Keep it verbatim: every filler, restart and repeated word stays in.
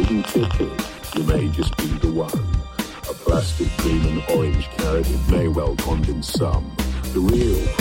golden ticket, you may just be the one. A plastic dream, an orange carrot, it may well convince some. The real